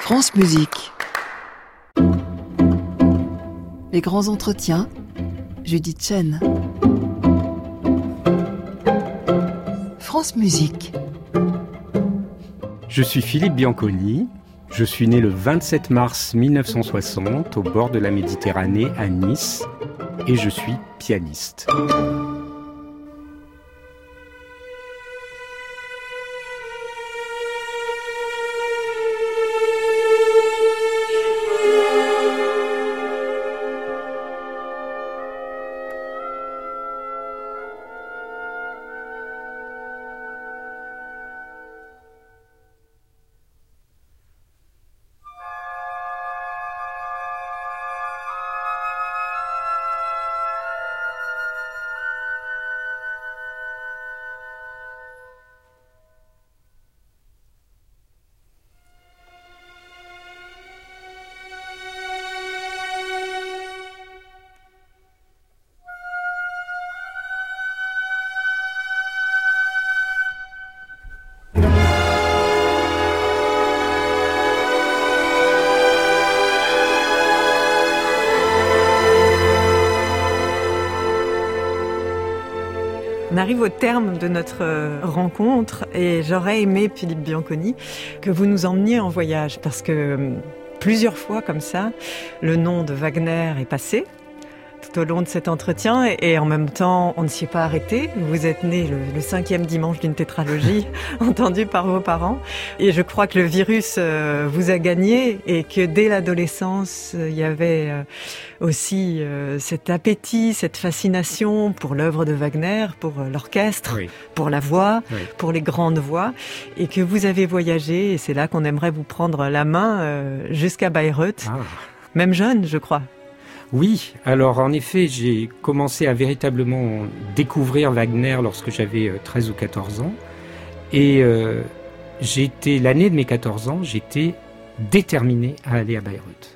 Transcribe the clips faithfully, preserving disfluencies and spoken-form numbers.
France Musique. Les grands entretiens, Judith Chen. France Musique. Je suis Philippe Bianconi. Je suis né le vingt-sept mars mille neuf cent soixante au bord de la Méditerranée à Nice et je suis pianiste. On arrive au terme de notre rencontre et j'aurais aimé, Philippe Bianconi, que vous nous emmeniez en voyage parce que plusieurs fois comme ça, le nom de Wagner est passé tout au long de cet entretien et en même temps, on ne s'y est pas arrêté. Vous êtes né le, le cinquième dimanche d'une tétralogie entendue par vos parents et je crois que le virus euh, vous a gagné et que dès l'adolescence, il y avait euh, aussi euh, cet appétit, cette fascination pour l'œuvre de Wagner, pour l'orchestre, oui. pour la voix, oui. pour les grandes voix et que vous avez voyagé et c'est là qu'on aimerait vous prendre la main euh, jusqu'à Bayreuth, ah. même jeune, je crois. Oui, alors en effet, j'ai commencé à véritablement découvrir Wagner lorsque j'avais treize ou quatorze ans. Et euh, j'étais, l'année de mes quatorze ans, j'étais déterminé à aller à Bayreuth.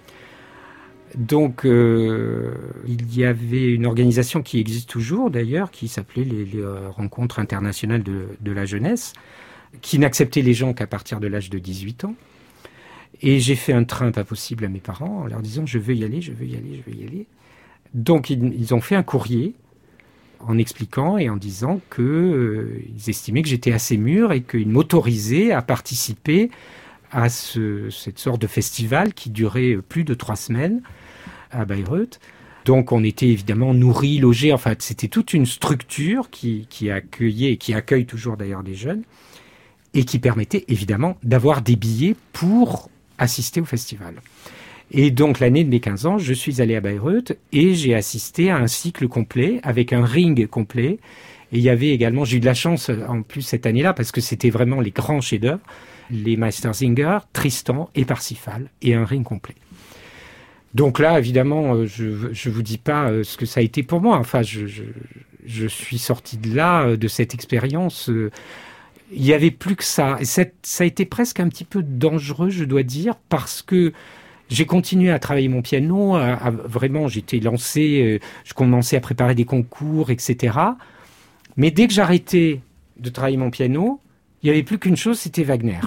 Donc, euh, il y avait une organisation qui existe toujours d'ailleurs, qui s'appelait les, les Rencontres internationales de, de la jeunesse, qui n'acceptait les gens qu'à partir de l'âge de dix-huit ans. Et j'ai fait un train pas possible à mes parents en leur disant « je veux y aller, je veux y aller, je veux y aller ». Donc ils, ils ont fait un courrier en expliquant et en disant qu'ils euh, estimaient que j'étais assez mûr et qu'ils m'autorisaient à participer à ce, cette sorte de festival qui durait plus de trois semaines à Bayreuth. Donc on était évidemment nourris, logés, enfin c'était toute une structure qui, qui accueillait et qui accueille toujours d'ailleurs des jeunes et qui permettait évidemment d'avoir des billets pour assister au festival. Et donc, l'année de mes quinze ans, je suis allé à Bayreuth et j'ai assisté à un cycle complet avec un ring complet. Et il y avait également, j'ai eu de la chance en plus cette année-là parce que c'était vraiment les grands chefs-d'œuvre, les Meistersinger, Tristan et Parsifal et un ring complet. Donc là, évidemment, je je vous dis pas ce que ça a été pour moi. Enfin, je je, je suis sorti de là, de cette expérience. Il n'y avait plus que ça. Et ça a été presque un petit peu dangereux, je dois dire, parce que j'ai continué à travailler mon piano. À, à, vraiment, j'étais lancé, euh, je commençais à préparer des concours, et cetera. Mais dès que j'arrêtais de travailler mon piano, il n'y avait plus qu'une chose, c'était Wagner.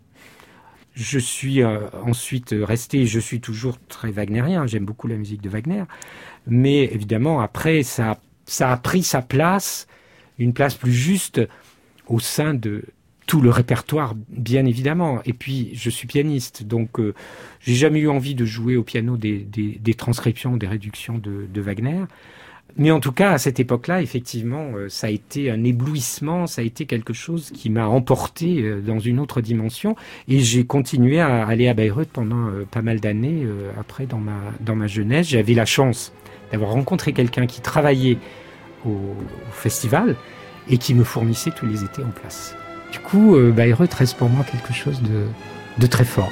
Je suis euh, ensuite resté, je suis toujours très wagnérien, j'aime beaucoup la musique de Wagner. Mais évidemment, après, ça, ça a pris sa place, une place plus juste, au sein de tout le répertoire, bien évidemment. Et puis, je suis pianiste, donc euh, j'ai jamais eu envie de jouer au piano des, des, des transcriptions, des réductions de, de Wagner. Mais en tout cas, à cette époque-là, effectivement, euh, ça a été un éblouissement, ça a été quelque chose qui m'a emporté euh, dans une autre dimension. Et j'ai continué à aller à Bayreuth pendant euh, pas mal d'années. Euh, après, dans ma, dans ma jeunesse, j'avais la chance d'avoir rencontré quelqu'un qui travaillait au, au festival et qui me fournissait tous les étés en place. Du coup, euh, Bayreuth reste pour moi quelque chose de, de très fort.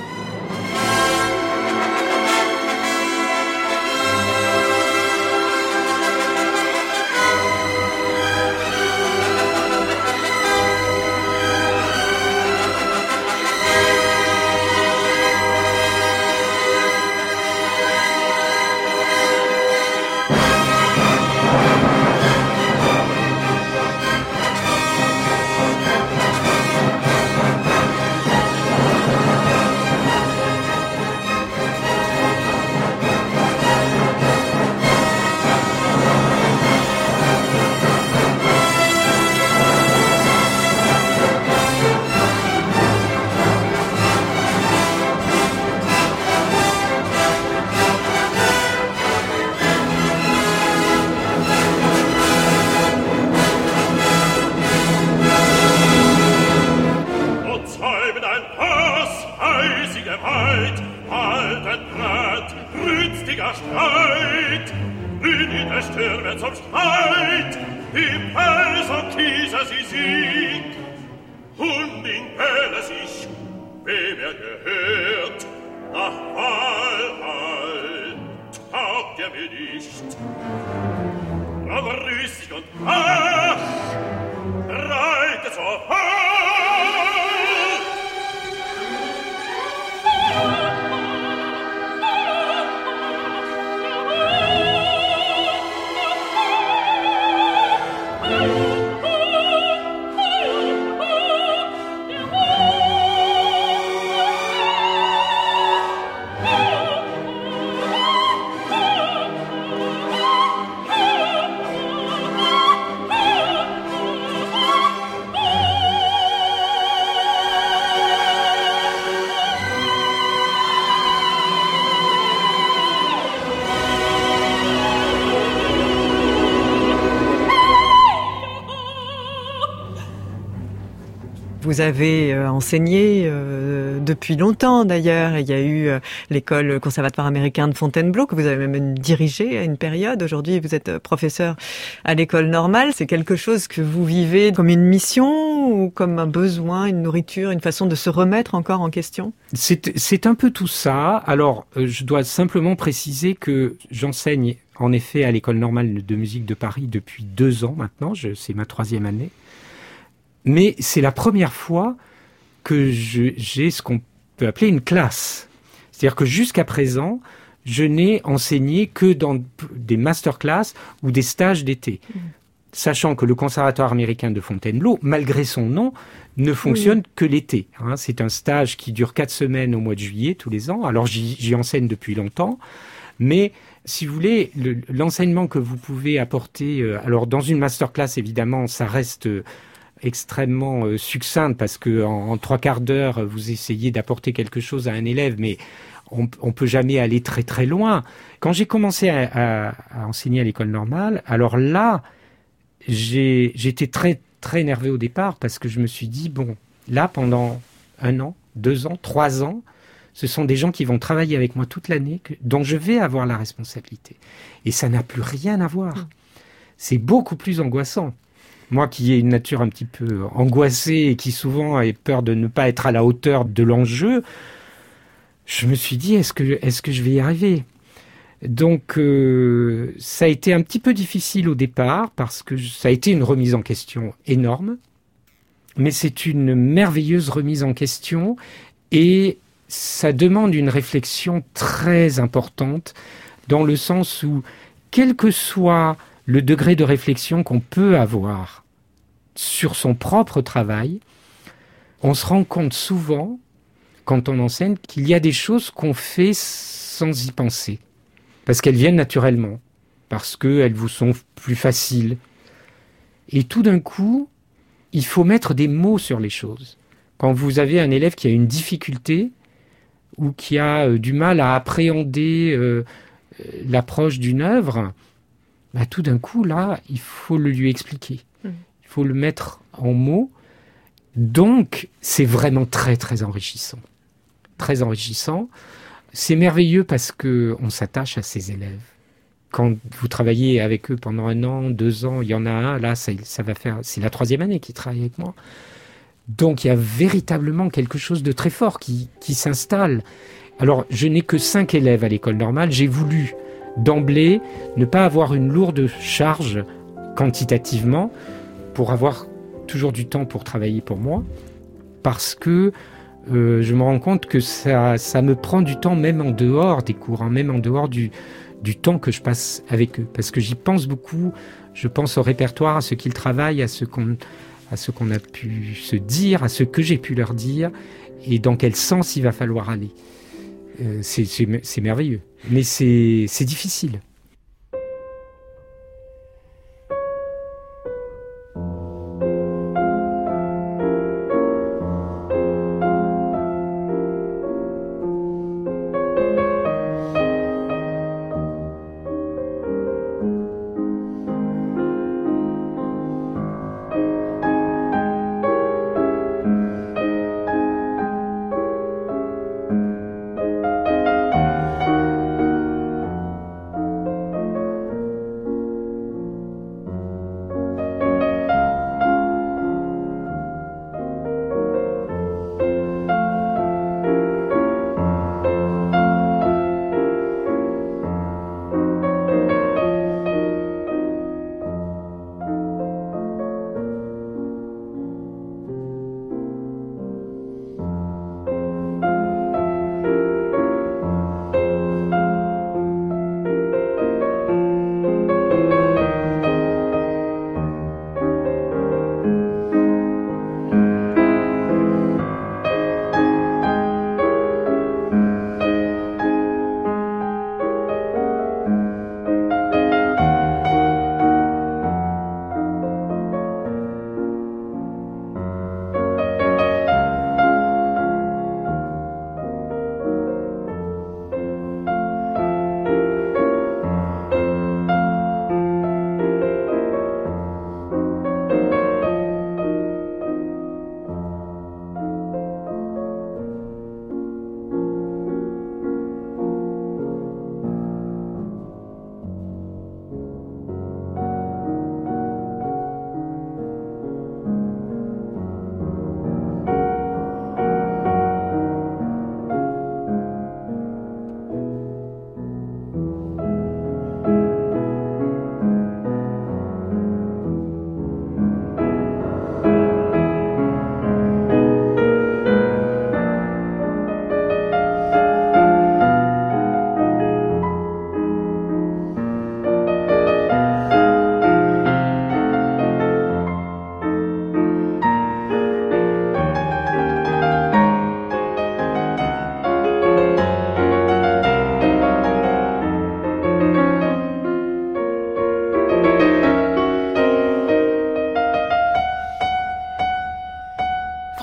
das eisige Weit, alten Brett, brünstiger Streit, in der Stürme zum Streit, im Fels und Kiese sie singt, und in Pelle sich, wem er gehört, nach Wahl, taugt er mir nicht. Aber rüstig und ach, reitet so hoch, Vous avez euh, enseigné euh, depuis longtemps d'ailleurs. Il y a eu euh, l'école conservatoire américain de Fontainebleau que vous avez même dirigée à une période. Aujourd'hui, vous êtes professeur à l'école normale. C'est quelque chose que vous vivez comme une mission ou comme un besoin, une nourriture, une façon de se remettre encore en question? C'est, c'est un peu tout ça. Alors, euh, je dois simplement préciser que j'enseigne en effet à l'école normale de musique de Paris depuis deux ans maintenant. Je, c'est ma troisième année. Mais c'est la première fois que je, j'ai ce qu'on peut appeler une classe. C'est-à-dire que jusqu'à présent, je n'ai enseigné que dans des masterclass ou des stages d'été. Mmh. Sachant que le Conservatoire américain de Fontainebleau, malgré son nom, ne fonctionne oui. que l'été. Hein, c'est un stage qui dure quatre semaines au mois de juillet, tous les ans. Alors j'y, j'y enseigne depuis longtemps, mais si vous voulez, le, l'enseignement que vous pouvez apporter... Euh, alors dans une masterclass, évidemment, ça reste... Euh, extrêmement euh, succincte parce que en, en trois quarts d'heure vous essayez d'apporter quelque chose à un élève, mais on, on peut jamais aller très très loin. Quand j'ai commencé à, à, à enseigner à l'école normale, alors là, j'ai j'étais très très nerveux au départ parce que je me suis dit bon, là pendant un an, deux ans, trois ans, ce sont des gens qui vont travailler avec moi toute l'année, que, dont je vais avoir la responsabilité, et ça n'a plus rien à voir. C'est beaucoup plus angoissant. Moi qui ai une nature un petit peu angoissée et qui souvent a peur de ne pas être à la hauteur de l'enjeu, je me suis dit, est-ce que, est-ce que je vais y arriver ? Donc euh, ça a été un petit peu difficile au départ parce que ça a été une remise en question énorme, mais c'est une merveilleuse remise en question et ça demande une réflexion très importante dans le sens où, quel que soit le degré de réflexion qu'on peut avoir sur son propre travail, on se rend compte souvent, quand on enseigne, qu'il y a des choses qu'on fait sans y penser. Parce qu'elles viennent naturellement, parce qu'elles vous sont plus faciles. Et tout d'un coup, il faut mettre des mots sur les choses. Quand vous avez un élève qui a une difficulté, ou qui a euh, du mal à appréhender euh, l'approche d'une œuvre, bah, tout d'un coup, là, il faut le lui expliquer. Mmh. Il faut le mettre en mots. Donc, c'est vraiment très, très enrichissant. Très enrichissant. C'est merveilleux parce qu'on s'attache à ses élèves. Quand vous travaillez avec eux pendant un an, deux ans, il y en a un, là, ça, ça va faire... C'est la troisième année qu'il travaille avec moi. Donc, il y a véritablement quelque chose de très fort qui, qui s'installe. Alors, je n'ai que cinq élèves à l'école normale. J'ai voulu... d'emblée, ne pas avoir une lourde charge quantitativement pour avoir toujours du temps pour travailler pour moi, parce que euh, je me rends compte que ça, ça me prend du temps même en dehors des cours, hein, même en dehors du, du temps que je passe avec eux, parce que j'y pense beaucoup, je pense au répertoire, à ce qu'ils travaillent, à ce qu'on, à ce qu'on a pu se dire, à ce que j'ai pu leur dire, et dans quel sens il va falloir aller. Euh, c'est, c'est, c'est merveilleux. Mais c'est, c'est difficile.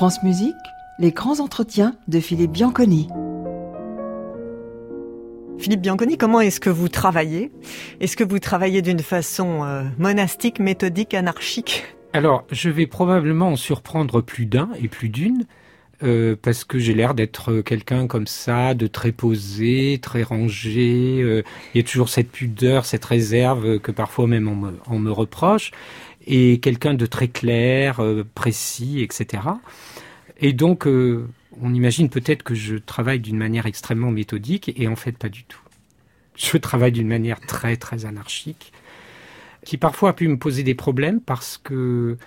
France Musique, les grands entretiens de Philippe Bianconi. Philippe Bianconi, comment est-ce que vous travaillez ? Est-ce que vous travaillez d'une façon euh, monastique, méthodique, anarchique ? Alors, je vais probablement en surprendre plus d'un et plus d'une, euh, parce que j'ai l'air d'être quelqu'un comme ça, de très posé, très rangé. Euh, il y a toujours cette pudeur, cette réserve que parfois même on me, on me reproche, et quelqu'un de très clair, euh, précis, et cetera. Et donc, euh, on imagine peut-être que je travaille d'une manière extrêmement méthodique, et en fait pas du tout. Je travaille d'une manière très très anarchique, qui parfois a pu me poser des problèmes parce que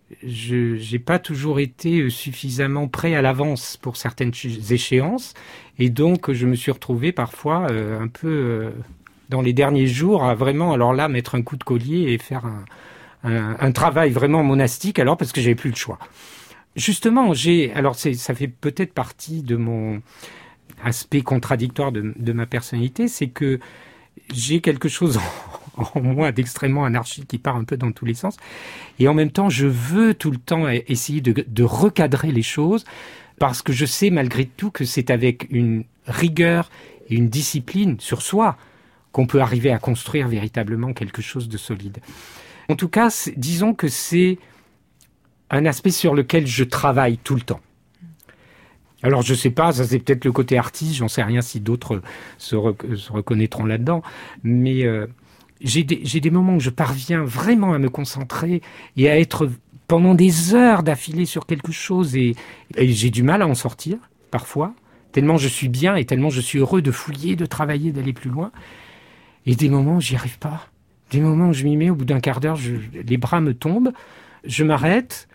je j'ai pas toujours été suffisamment prêt à l'avance pour certaines échéances, et donc je me suis retrouvé parfois euh, un peu euh, dans les derniers jours à vraiment, alors là, mettre un coup de collier et faire un, un, un travail vraiment monastique, alors parce que j'avais plus le choix. Justement, j'ai, alors c'est, ça fait peut-être partie de mon aspect contradictoire de, de ma personnalité, c'est que j'ai quelque chose en, en moi d'extrêmement anarchique qui part un peu dans tous les sens, et en même temps, je veux tout le temps essayer de, de recadrer les choses, parce que je sais malgré tout que c'est avec une rigueur et une discipline sur soi qu'on peut arriver à construire véritablement quelque chose de solide. En tout cas, disons que c'est un aspect sur lequel je travaille tout le temps. Alors, je sais pas, ça c'est peut-être le côté artiste, j'en sais rien si d'autres se, rec- se reconnaîtront là-dedans, mais euh, j'ai, des, j'ai des moments où je parviens vraiment à me concentrer et à être pendant des heures d'affilée sur quelque chose, et, et j'ai du mal à en sortir, parfois, tellement je suis bien et tellement je suis heureux de fouiller, de travailler, d'aller plus loin, et des moments où j'y arrive pas, des moments où je m'y mets, au bout d'un quart d'heure, je, les bras me tombent, je m'arrête,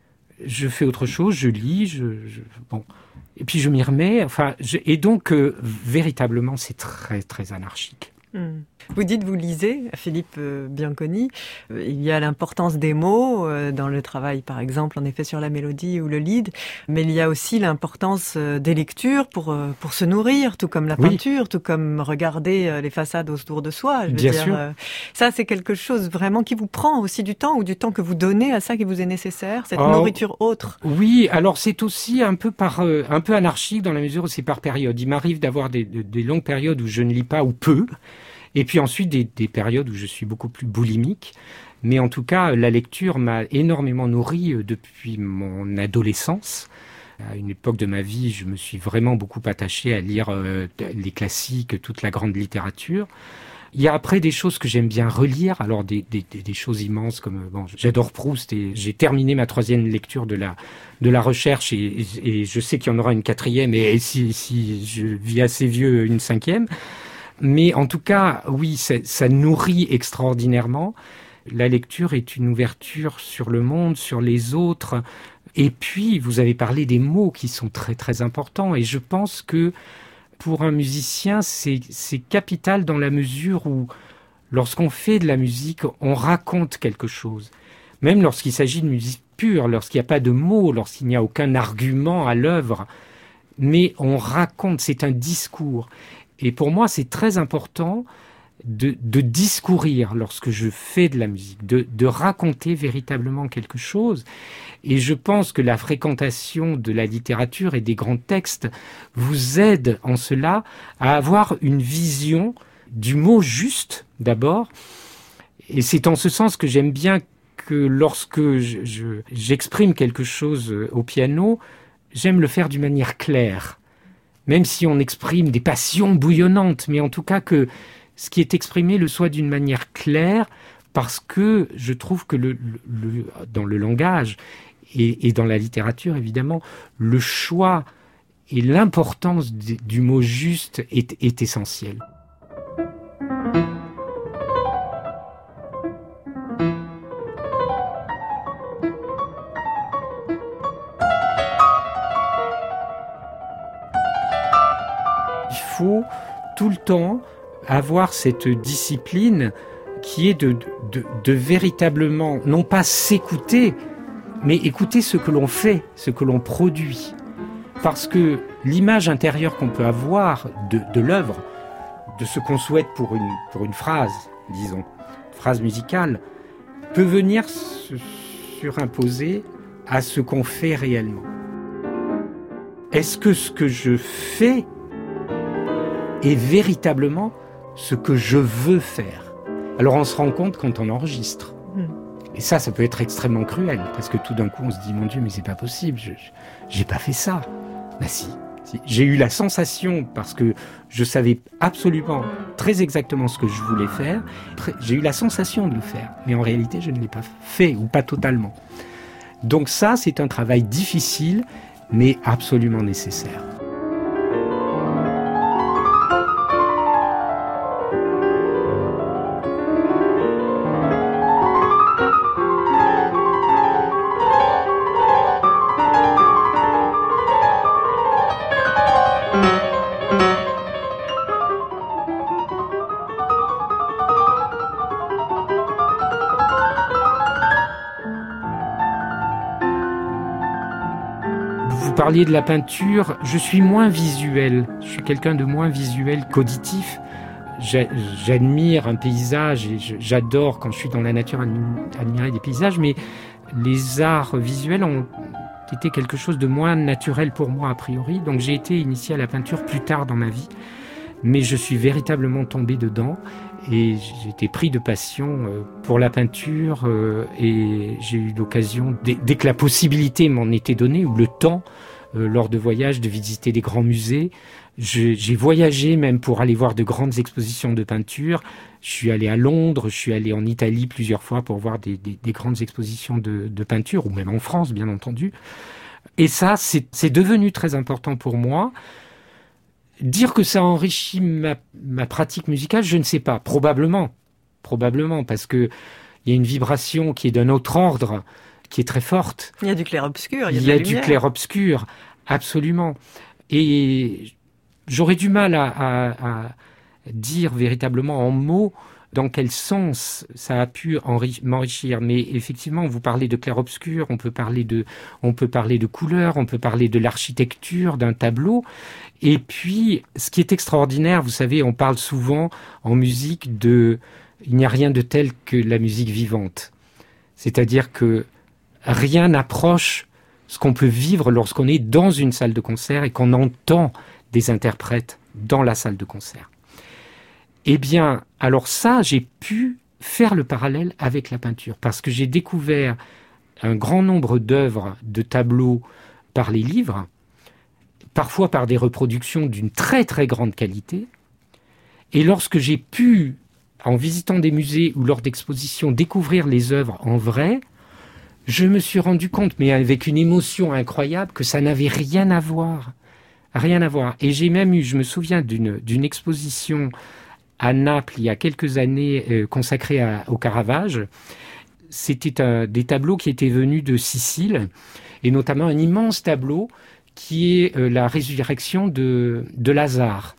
je fais autre chose, je lis, je, je bon, et puis je m'y remets. Enfin, je, et donc euh, véritablement, c'est très très anarchique. Mmh. Vous dites, vous lisez, Philippe euh, Bianconi, euh, il y a l'importance des mots euh, dans le travail, par exemple, en effet sur la mélodie ou le lead, mais il y a aussi l'importance euh, des lectures pour euh, pour se nourrir, tout comme la Oui. peinture, tout comme regarder euh, les façades autour de soi. Je veux Bien dire, sûr. euh, ça, c'est quelque chose vraiment qui vous prend aussi du temps, ou du temps que vous donnez à ça qui vous est nécessaire, cette Oh. nourriture autre. Oui, alors c'est aussi un peu par euh, un peu anarchique dans la mesure où c'est par période. Il m'arrive d'avoir des, des, des longues périodes où je ne lis pas ou peu, et puis ensuite des, des périodes où je suis beaucoup plus boulimique. Mais en tout cas, la lecture m'a énormément nourri euh, depuis mon adolescence. À une époque de ma vie, je me suis vraiment beaucoup attaché à lire euh, les classiques, toute la grande littérature. Il y a après des choses que j'aime bien relire, alors des, des, des choses immenses comme, bon, j'adore Proust, et j'ai terminé ma troisième lecture de la, de la recherche, et, et je sais qu'il y en aura une quatrième, et si, si je vis assez vieux, une cinquième. Mais en tout cas, oui, ça, ça nourrit extraordinairement. La lecture est une ouverture sur le monde, sur les autres. Et puis, vous avez parlé des mots qui sont très très importants, et je pense que pour un musicien, c'est, c'est capital dans la mesure où, lorsqu'on fait de la musique, on raconte quelque chose. Même lorsqu'il s'agit de musique pure, lorsqu'il n'y a pas de mots, lorsqu'il n'y a aucun argument à l'œuvre. Mais on raconte, c'est un discours. Et pour moi, c'est très important de, de discourir lorsque je fais de la musique, de, de raconter véritablement quelque chose. Et je pense que la fréquentation de la littérature et des grands textes vous aide en cela à avoir une vision du mot juste, d'abord. Et c'est en ce sens que j'aime bien que lorsque je, je, j'exprime quelque chose au piano, j'aime le faire d'une manière claire. Même si on exprime des passions bouillonnantes, mais en tout cas que ce qui est exprimé le soit d'une manière claire, parce que je trouve que le, le, le, dans le langage et, et dans la littérature, évidemment, le choix et l'importance du, du mot juste est, est essentiel. Il faut tout le temps avoir cette discipline qui est de, de, de véritablement, non pas s'écouter, mais écouter ce que l'on fait, ce que l'on produit. Parce que l'image intérieure qu'on peut avoir de, de l'œuvre, de ce qu'on souhaite pour une, pour une phrase, disons, phrase musicale, peut venir se surimposer à ce qu'on fait réellement. est-ce que ce que je fais est véritablement ce que je veux faire? Alors on se rend compte quand on enregistre. Mmh. Et ça, ça peut être extrêmement cruel, parce que tout d'un coup on se dit, mon Dieu, mais c'est pas possible, je, je, j'ai pas fait ça. Bah si, si. J'ai eu la sensation, parce que je savais absolument, très exactement ce que je voulais faire, très, j'ai eu la sensation de le faire, mais en réalité je ne l'ai pas fait, ou pas totalement. Donc ça, c'est un travail difficile, mais absolument nécessaire. Vous parliez de la peinture, je suis moins visuel, je suis quelqu'un de moins visuel qu'auditif. J'admire un paysage et j'adore, quand je suis dans la nature, admirer des paysages, mais les arts visuels ont été quelque chose de moins naturel pour moi a priori, donc j'ai été initié à la peinture plus tard dans ma vie, mais je suis véritablement tombé dedans et j'ai été pris de passion pour la peinture et j'ai eu l'occasion, dès que la possibilité m'en était donnée, ou le temps, lors de voyages, de visiter des grands musées. Je, j'ai voyagé même pour aller voir de grandes expositions de peinture. Je suis allé à Londres, je suis allé en Italie plusieurs fois pour voir des, des, des grandes expositions de, de peinture, ou même en France, bien entendu. Et ça, c'est, c'est devenu très important pour moi. Dire que ça enrichit ma, ma pratique musicale, je ne sais pas. Probablement. Probablement, parce que il y a une vibration qui est d'un autre ordre, qui est très forte. Il y a du clair-obscur, il y a, il y a de la du clair-obscur, absolument. Et j'aurais du mal à, à, à dire véritablement en mots dans quel sens ça a pu enri- m'enrichir. Mais effectivement, vous parlez de clair-obscur, on peut parler de, on peut parler de couleurs, on peut parler de l'architecture d'un tableau. Et puis, ce qui est extraordinaire, vous savez, on parle souvent en musique de, il n'y a rien de tel que la musique vivante. C'est-à-dire que rien n'approche ce qu'on peut vivre lorsqu'on est dans une salle de concert et qu'on entend des interprètes dans la salle de concert. Eh bien, alors ça, j'ai pu faire le parallèle avec la peinture, parce que j'ai découvert un grand nombre d'œuvres, de tableaux par les livres, parfois par des reproductions d'une très très grande qualité. Et lorsque j'ai pu, en visitant des musées ou lors d'expositions, découvrir les œuvres en vrai, je me suis rendu compte, mais avec une émotion incroyable, que ça n'avait rien à voir. Rien à voir. Et j'ai même eu, je me souviens d'une, d'une exposition à Naples, il y a quelques années, euh, consacrée à, au Caravage. C'était un, des tableaux qui étaient venus de Sicile, et notamment un immense tableau qui est euh, la résurrection de, de Lazare.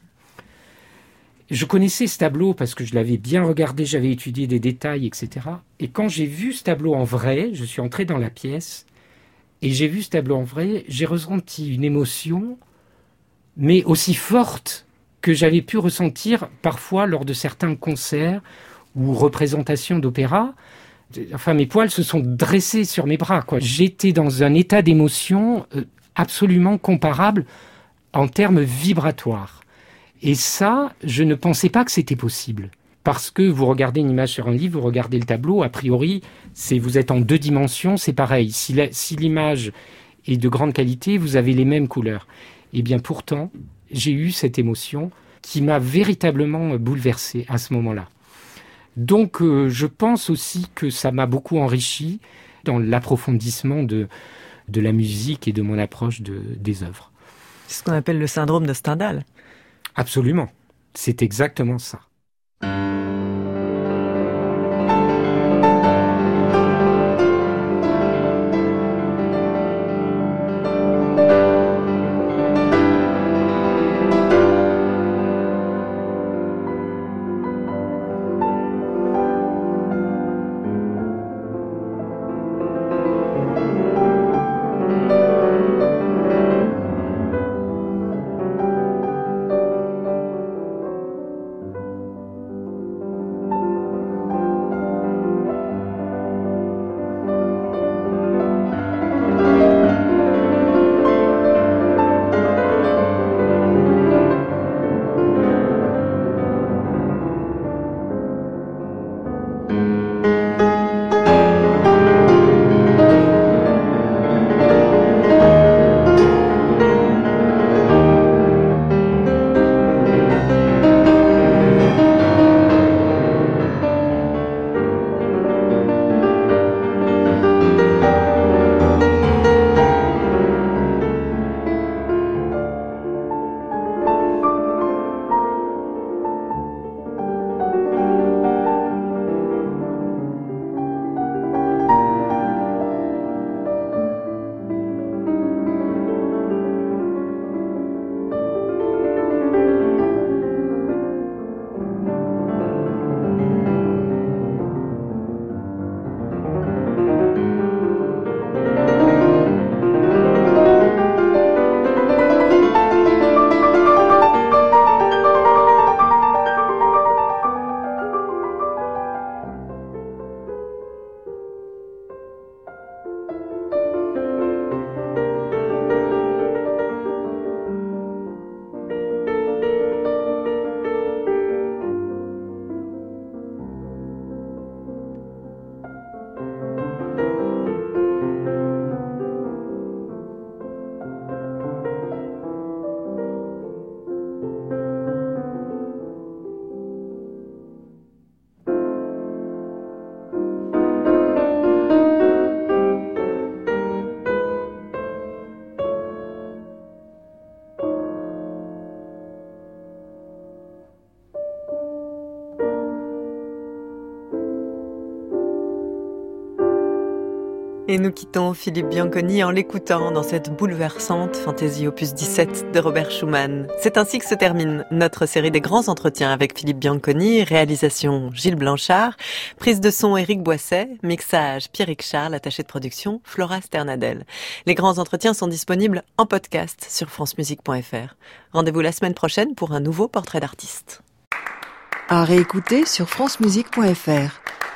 Je connaissais ce tableau parce que je l'avais bien regardé, j'avais étudié des détails, et cetera. Et quand j'ai vu ce tableau en vrai, je suis entré dans la pièce, et j'ai vu ce tableau en vrai, j'ai ressenti une émotion, mais aussi forte que j'avais pu ressentir parfois lors de certains concerts ou représentations d'opéra. Enfin, mes poils se sont dressés sur mes bras, quoi. J'étais dans un état d'émotion absolument comparable en termes vibratoires. Et ça, je ne pensais pas que c'était possible. Parce que vous regardez une image sur un livre, vous regardez le tableau, a priori, c'est, vous êtes en deux dimensions, c'est pareil. Si, la, si l'image est de grande qualité, vous avez les mêmes couleurs. Eh bien pourtant, j'ai eu cette émotion qui m'a véritablement bouleversé à ce moment-là. Donc euh, je pense aussi que ça m'a beaucoup enrichi dans l'approfondissement de, de la musique et de mon approche de, des œuvres. C'est ce qu'on appelle le syndrome de Stendhal. Absolument, c'est exactement ça. Et nous quittons Philippe Bianconi en l'écoutant dans cette bouleversante fantaisie opus dix-sept de Robert Schumann. C'est ainsi que se termine notre série des grands entretiens avec Philippe Bianconi, réalisation Gilles Blanchard, prise de son Éric Boisset, mixage Pierrick Charles, attaché de production Flora Sternadel. Les grands entretiens sont disponibles en podcast sur francemusique point f r. Rendez-vous la semaine prochaine pour un nouveau portrait d'artiste. À réécouter sur francemusique point f r.